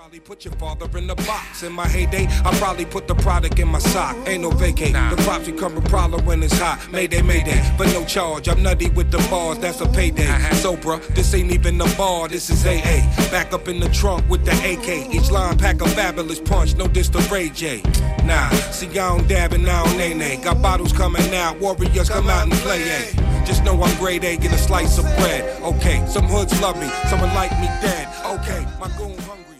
Probably put your father in the box. In my heyday, I probably put the product in my sock. Ain't no vacate. The props become a problem when it's hot. Mayday, mayday, but no charge. I'm nutty with the bars, that's a payday. So, bruh, this ain't even the bar, this is AA. Back up in the trunk with the AK. Each line pack a fabulous punch, no diss to Ray J. Nah, see, I don't dab and I don't nay-nay. Got bottles coming out, warriors come out and play, A. Just know I'm grade A, get a slice of bread. Okay, some hoods love me, someone like me dead. Okay, my goon hungry.